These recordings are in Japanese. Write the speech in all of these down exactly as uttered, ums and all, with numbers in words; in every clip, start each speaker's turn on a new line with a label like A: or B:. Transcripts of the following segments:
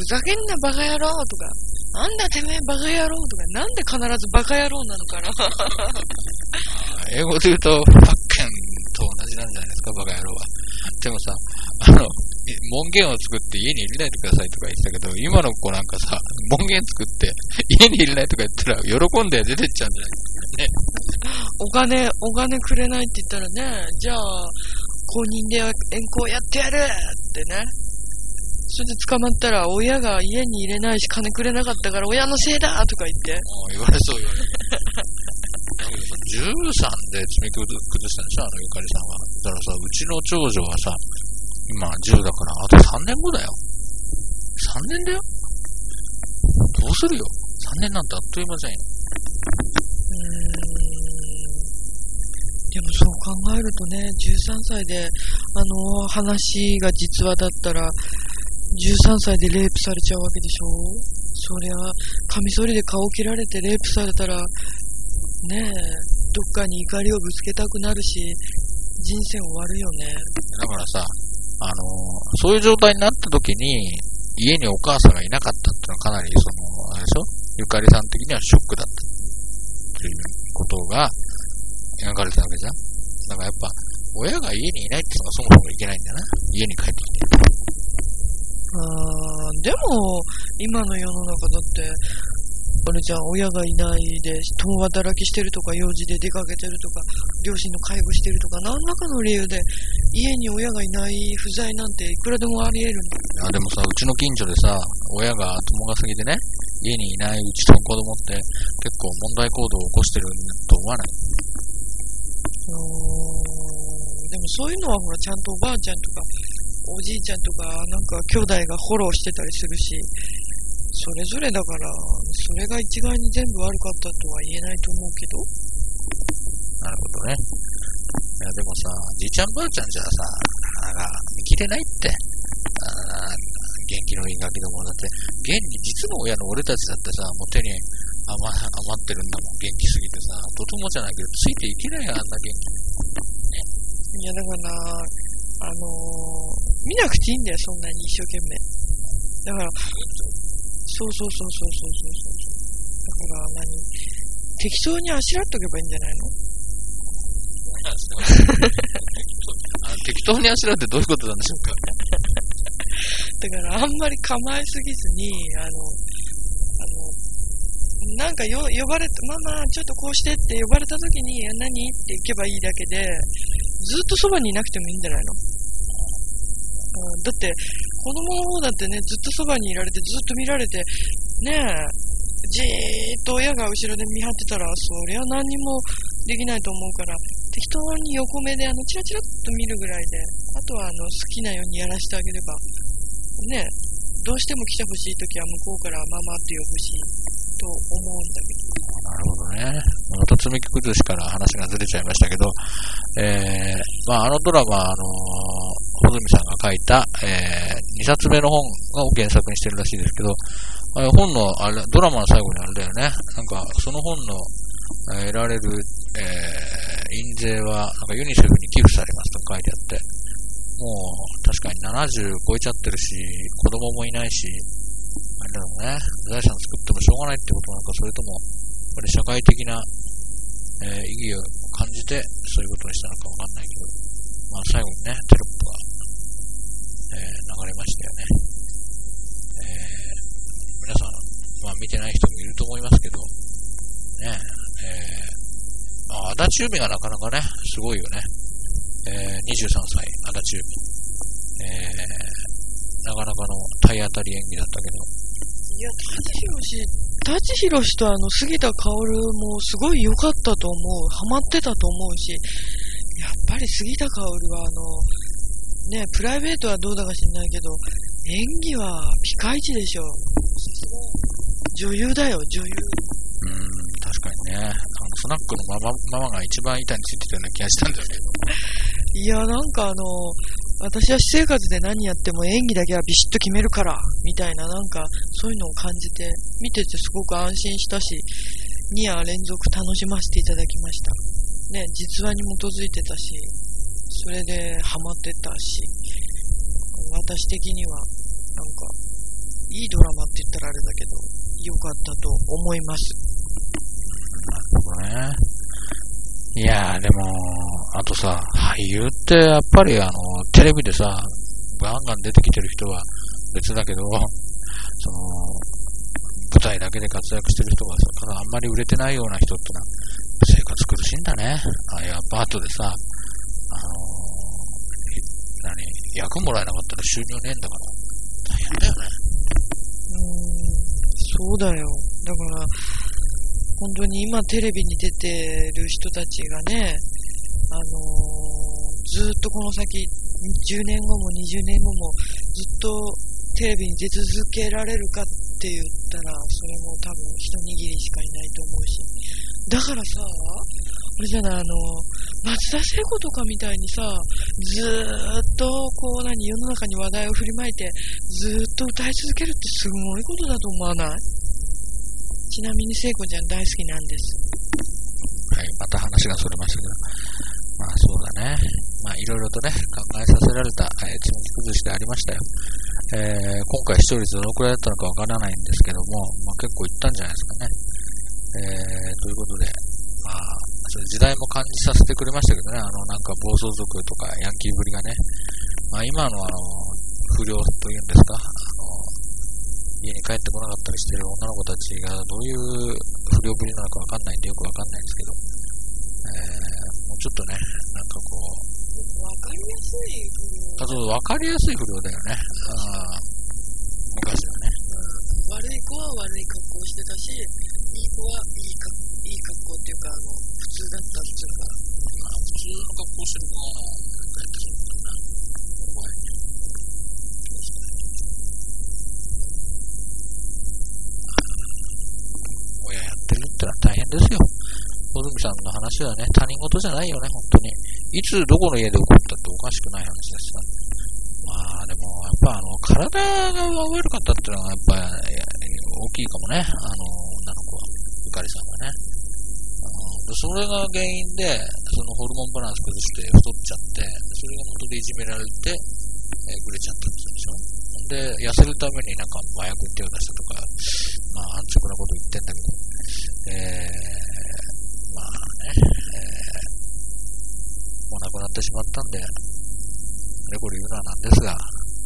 A: ふざけんなバカ野郎とか、なんだてめえバカ野郎とか、なんで必ずバカ野郎なのかな。
B: 英語で言うと、ファッケンと同じなんじゃないですか、バカ野郎は。でもさ、あの、門限を作って家に入れないでくださいとか言ってたけど、今の子なんかさ、門限作って家に入れないとか言ったら喜んで出てっちゃうんじゃないですかね。
A: お金、お金くれないって言ったらね、じゃあ、公認で遠行やってやるってね。それで捕まったら親が家に入れないし金くれなかったから親のせいだとか言って。
B: もう言われそう言われそう。だけどさ、じゅうさんで積み崩したんでしょ、あのゆかりさんは。だからさ、うちの長女はさ、今じゅうだから、あとさんねんごだよ。さんねんだよ。どうするよ。さんねんなんてあっという間じゃんよ。
A: うーん。でもそう考えるとね、じゅうさんさいで、あの話が実話だったら、じゅうさんさいでレイプされちゃうわけでしょ。そりゃ、カミソリで顔切られてレイプされたら、ねえ、どっかに怒りをぶつけたくなるし、人生終わるよね。
B: だからさ、あのー、そういう状態になった時に、家にお母さんがいなかったってのはかなり、その、あれでしょ、ゆかりさん的にはショックだったっていうことが描かれたわけじゃん。だからやっぱ、親が家にいないっていうのがそもそもいけないんだな。家に帰ってきて。
A: あー、でも、今の世の中だって、あれじゃん、親がいないで、共働きしてるとか、用事で出かけてるとか、両親の介護してるとか、何らかの理由で、家に親がいない不在なんていくらでもあり得るんだ。
B: あ、でもさ、うちの近所でさ、親が共稼ぎでね、家にいないうちの子供って結構問題行動を起こしてると思わない？
A: うーん、でもそういうのはほら、ちゃんとおばあちゃんとか、おじいちゃんとか、なんか兄弟がフォローしてたりするし、それぞれだから、それが一概に全部悪かったとは言えないと思うけど。
B: なるほどね。いやでもさ、じいちゃんばあちゃんじゃさ、なんか見切れないって。あ、元気のいいガキどもだって、現に実の親の俺たちだってさ、もう手に余、余ってるんだもん、元気すぎてさ、とてもじゃないけど、ついていけないよ、あんな元気。
A: ね、いや、だからな、あのー、見なくていいんだよ、そんなに一生懸命。だから、そうそうそうそうそうそうそう。だから何、適当にあしらっとけばいいんじゃないの？
B: あ、適当にあしらってどういうことなんでしょうか。
A: だからあんまり構えすぎずに、あの、あの、なんかよ呼ばれて、ママちょっとこうしてって呼ばれた時に、何って行けばいいだけで、ずっとそばにいなくてもいいんじゃないの？うん、だって子供の方だってね、ずっとそばにいられてずっと見られてねえ、じーっと親が後ろで見張ってたら、そりゃ何にもできないと思うから、適当に横目であのチラチラっと見るぐらいで、あとはあの好きなようにやらせてあげればねえ、どうしても来てほしいときは向こうからママって呼ぶしと思うんだけど。
B: なるほどね。また積み木崩しから話がずれちゃいましたけど、えー、まああのドラマ、あのー、穂積さんが書いた、えー、にさつめの本を原作にしてるらしいですけど、あれ本のあれドラマの最後にあれだよね。なんかその本の、えー、得られる、えー、印税はなんかユニセフに寄付されますと書いてあって、もう確かにななじゅう超えちゃってるし、子供もいないし、あれだろうね。財産作ってもしょうがないってことなのか、それともやっぱり社会的な、えー、意義を感じてそういうことにしたのかわかんないけど、まあ最後にね、テロップが、えー、流れましたよね。えー、皆さん、まあ見てない人もいると思いますけど、ね、えー、まあ足立由美がなかなかね、すごいよね。えー、にじゅうさんさい、足立由美。えー、なかなかの体当たり演技だったけど、
A: いや、舘ひろし、舘ひろしとあの杉田薫もすごい良かったと思う。ハマってたと思うし、やっぱり杉田薫はあの、ね、プライベートはどうだか知んないけど、演技はピカイチでしょ。女優だよ、女優。
B: うーん、確かにね。あのスナックのママ、ママが一番板についてたような気がしたんだけど。
A: いや、なんかあの、私は私生活で何やっても演技だけはビシッと決めるから、みたいな、なんか、そういうのを感じて、見ててすごく安心したし、に夜連続楽しませていただきました。ね、実話に基づいてたし、それでハマってたし、私的には、なんか、 いいドラマって言ったらあれだけど、良かったと思います。
B: なるほどね。いやー、でも、あとさ、俳優ってやっぱりあの、テレビでさ、ガンガン出てきてる人は別だけど、その、舞台だけで活躍してる人がさ、あんまり売れてないような人ってのは、生活苦しいんだね。ああいうアパートでさ、あのー、何、役もらえなかったら収入ねえんだから、大変だよね。
A: うーん、そうだよ。だから、本当に今テレビに出てる人たちがね、あのー、ずっとこの先、じゅうねんごもにじゅうねんごもずっとテレビに出続けられるかって言ったら、それも多分一握りしかいないと思うし。だからさ、あれじゃない、あの、松田聖子とかみたいにさ、ずーっとこう何、世の中に話題を振りまいて、ずーっと歌い続けるってすごいことだと思わない？ちなみに聖子ちゃん大好きなんです。
B: はい、また話がそれましたけど。まあそうだね。まあいろいろとね、考えさせられた、えー、積み木崩しでありましたよ。えー、今回視聴率どのくらいだったのかわからないんですけども、まあ結構いったんじゃないですかね。えー、ということで、まあ、それ時代も感じさせてくれましたけどね、あのなんか暴走族とかヤンキーぶりがね、まあ今のあの、不良というんですか、あの、家に帰ってこなかったりしてる女の子たちがどういう不良ぶりなのかわかんないんでよくわかんないんですけど、えー、もうちょっとね、なんかこう、
A: わかりやすい不良。
B: あとわかりやすい不良だよね。あ昔はね、
A: うん。悪い子は悪い格好をしてたし、いい子はいいかいい格好っていうか、あの、普通だったっていうか、
B: まあ、普通の格好してる子は、怖い。親やってるってのは大変ですよ。小泉さんの話はね、他人事じゃないよね、本当に。いつどこの家で起こったっておかしくない話ですから。まあでも、やっぱあの、体が悪かったっていうのはやっぱり大きいかもね、あの、女の子は、ゆかりさんはね。それが原因で、そのホルモンバランス崩して太っちゃって、それが元でいじめられて、えー、ぐれちゃったって言うんでしょ。で、痩せるためになんか麻薬に手を出したとか、まあ安直なこと言ってんだけど、えー、まあね、えー、もう亡くなってしまったんで、レコリ言うのはなんですが、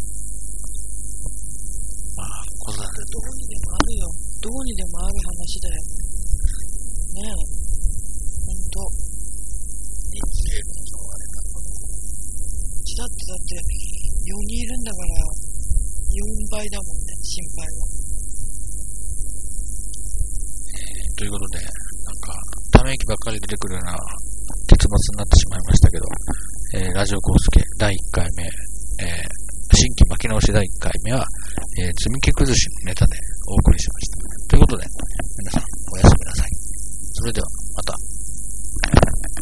B: まあ、子育て
A: どこにでもあるよ。どこにでもある話だよ。ねえ。ほんと。いつでもそうあれだ。うちだってだって、よにんいるんだから、よんばいだもんね、心配は。
B: えー、ということで、なんか、ため息ばっかり出てくるような結末になってしまいましたけど、えー、ラジオコースケだいいっかいめ、えー、新規巻き直しだいいっかいめは、えー、積み木崩しのネタでお送り